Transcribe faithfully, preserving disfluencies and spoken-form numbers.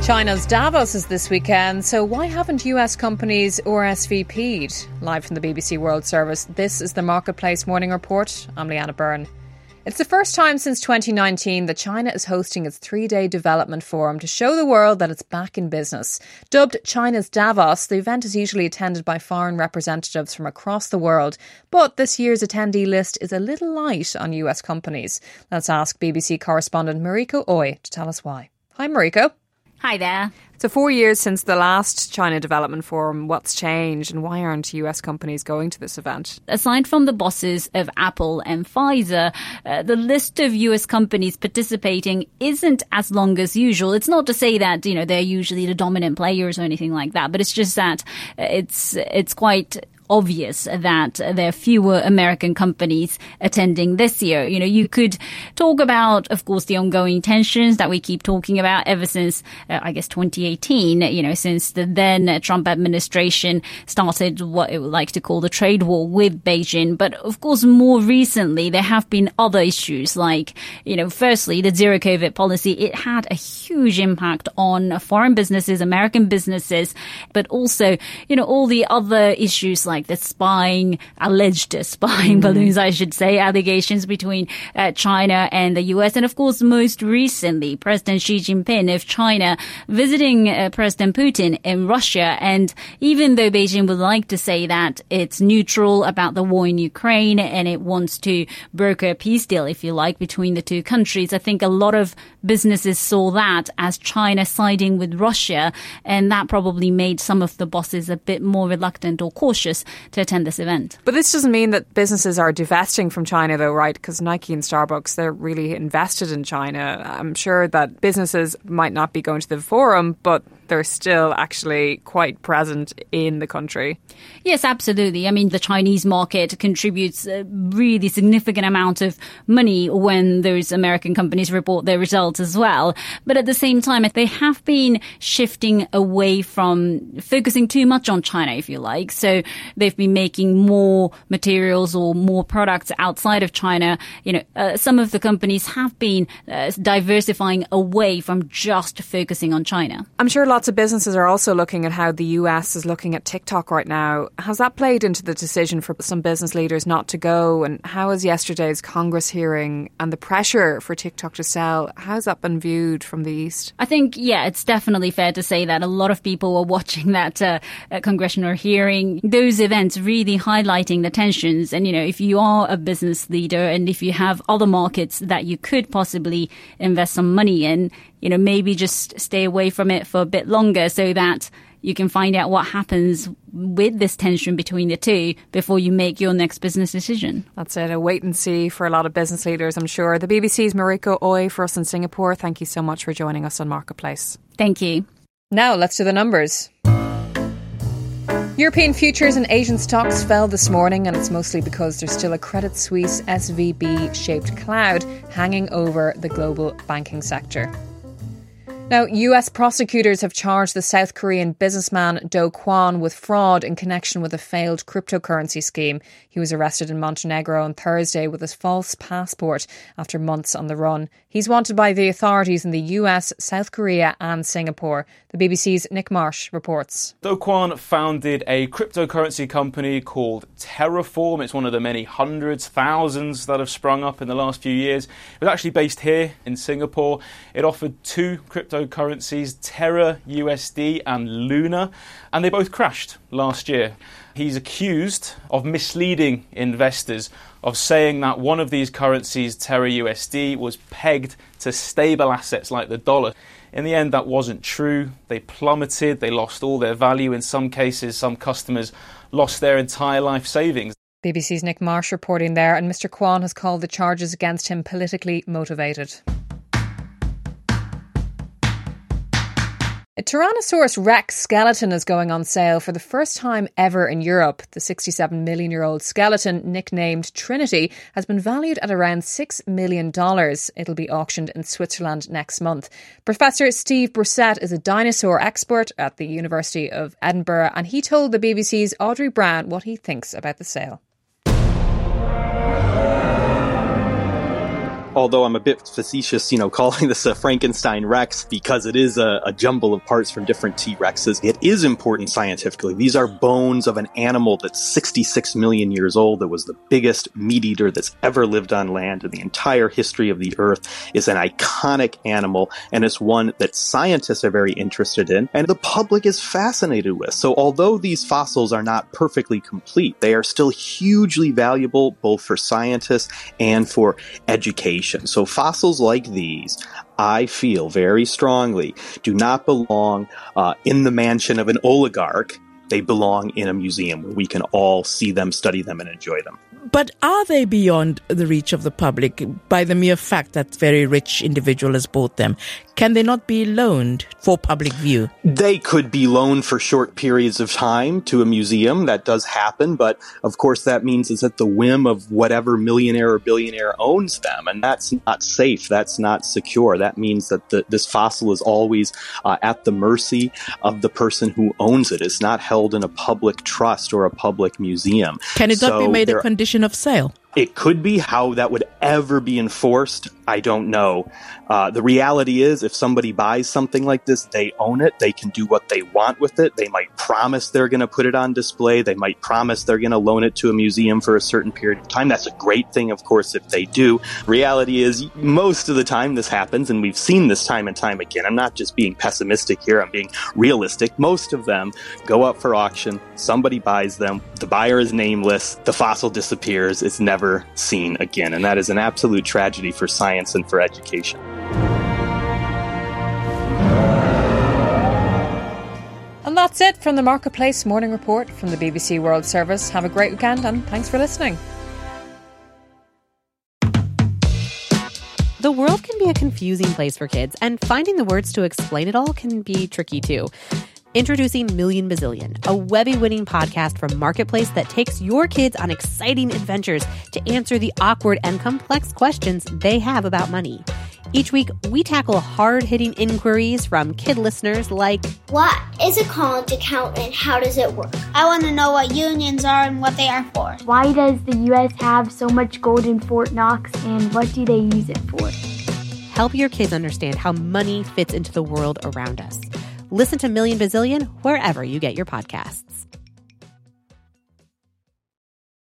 China's Davos is this weekend, so why haven't U S companies R S V P'd? Live from the B B C World Service, this is the Marketplace Morning Report. I'm Leanna Byrne. It's the first time since twenty nineteen that China is hosting its three-day development forum to show the world that it's back in business. Dubbed China's Davos, the event is usually attended by foreign representatives from across the world. But this year's attendee list is a little light on U S companies. Let's ask B B C correspondent Mariko Oye to tell us why. Hi, Mariko. Hi there. So four years since the last China Development Forum, what's changed and why aren't U S companies going to this event? Aside from the bosses of Apple and Pfizer, uh, the list of U S companies participating isn't as long as usual. It's not to say that, you know, they're usually the dominant players or anything like that, but it's just that it's it's quite obvious that there are fewer American companies attending this year. You know, you could talk about, of course, the ongoing tensions that we keep talking about ever since, uh, I guess, twenty eighteen, you know, since the then Trump administration started what it would like to call the trade war with Beijing. But, of course, more recently, there have been other issues like, you know, firstly, the zero COVID policy. It had a huge impact on foreign businesses, American businesses, but also, you know, all the other issues like like the spying, alleged spying mm. balloons, I should say, allegations between uh, China and the U S. And of course, most recently, President Xi Jinping of China visiting uh, President Putin in Russia. And even though Beijing would like to say that it's neutral about the war in Ukraine and it wants to broker a peace deal, if you like, between the two countries, I think a lot of businesses saw that as China siding with Russia. And that probably made some of the bosses a bit more reluctant or cautious to attend this event. But this doesn't mean that businesses are divesting from China, though, right? Because Nike and Starbucks, they're really invested in China. I'm sure that businesses might not be going to the forum, but they're still actually quite present in the country. Yes, absolutely. I mean, the Chinese market contributes a really significant amount of money when those American companies report their results as well. But at the same time, they have been shifting away from focusing too much on China, if you like. So they've been making more materials or more products outside of China. You know, uh, some of the companies have been uh, diversifying away from just focusing on China. I'm sure lots of businesses are also looking at how the U S is looking at TikTok right now. Has that played into the decision for some business leaders not to go? And how has yesterday's Congress hearing and the pressure for TikTok to sell, how's that been viewed from the East? I think, yeah, it's definitely fair to say that a lot of people were watching that uh, uh, congressional hearing. Those events really highlighting the tensions. And, you know, if you are a business leader and if you have other markets that you could possibly invest some money in, you know, maybe just stay away from it for a bit longer so that you can find out what happens with this tension between the two before you make your next business decision. That's it, a wait and see for a lot of business leaders, I'm sure. The B B C's Mariko Oye for us in Singapore. Thank you so much for joining us on Marketplace. Thank you. Now let's do the numbers. European futures and Asian stocks fell this morning, and it's mostly because there's still a Credit Suisse S V B-shaped cloud hanging over the global banking sector. Now, U S prosecutors have charged the South Korean businessman Do Kwon with fraud in connection with a failed cryptocurrency scheme. He was arrested in Montenegro on Thursday with his false passport after months on the run. He's wanted by the authorities in the U S, South Korea and Singapore. The B B C's Nick Marsh reports. Do Kwon founded a cryptocurrency company called Terraform. It's one of the many hundreds, thousands that have sprung up in the last few years. It was actually based here in Singapore. It offered two cryptocurrencies, Terra U S D and Luna, and they both crashed last year. He's accused of misleading investors, of saying that one of these currencies, Terra U S D, was pegged to stable assets like the dollar. In the end, that wasn't true. They plummeted, they lost all their value. In some cases, some customers lost their entire life savings. B B C's Nick Marsh reporting there, and Mister Kwon has called the charges against him politically motivated. A Tyrannosaurus Rex skeleton is going on sale for the first time ever in Europe. The sixty-seven million year old skeleton, nicknamed Trinity, has been valued at around six million dollars. It'll be auctioned in Switzerland next month. Professor Steve Brissett is a dinosaur expert at the University of Edinburgh, and he told the B B C's Audrey Brown what he thinks about the sale. although I'm a bit facetious, you know, calling this a Frankenstein Rex because it is a, a jumble of parts from different T-Rexes, it is important scientifically. These are bones of an animal that's sixty-six million years old, that was the biggest meat eater that's ever lived on land in the entire history of the Earth, is an iconic animal, and it's one that scientists are very interested in, and the public is fascinated with. So although these fossils are not perfectly complete, they are still hugely valuable both for scientists and for education. So fossils like these, I feel very strongly, do not belong uh, in the mansion of an oligarch. They belong in a museum where we can all see them, study them, and enjoy them. But are they beyond the reach of the public by the mere fact that very rich individual has bought them? Can they not be loaned for public view? They could be loaned for short periods of time to a museum. That does happen. But of course, that means it's at the whim of whatever millionaire or billionaire owns them. And that's not safe. That's not secure. That means that the, this fossil is always uh, at the mercy of the person who owns it. It's not held in a public trust or a public museum. Can it so not be made there, a condition of sale? It could be. How that would ever be enforced, I don't know. Uh, the reality is, if somebody buys something like this, they own it. They can do what they want with it. They might promise they're going to put it on display. They might promise they're going to loan it to a museum for a certain period of time. That's a great thing, of course, if they do. Reality is, most of the time this happens, and we've seen this time and time again. I'm not just being pessimistic here. I'm being realistic. Most of them go up for auction. Somebody buys them. The buyer is nameless. The fossil disappears. It's never seen again. And that is an absolute tragedy for science and for education. And that's it from the Marketplace Morning Report from the B B C World Service. Have a great weekend and thanks for listening. The world can be a confusing place for kids, and finding the words to explain it all can be tricky too. Introducing Million Bazillion, a Webby-winning podcast from Marketplace that takes your kids on exciting adventures to answer the awkward and complex questions they have about money. Each week, we tackle hard-hitting inquiries from kid listeners like, what is a college account and how does it work? I want to know what unions are and what they are for. Why does the U S have so much gold in Fort Knox and what do they use it for? Help your kids understand how money fits into the world around us. Listen to Million Bazillion wherever you get your podcasts.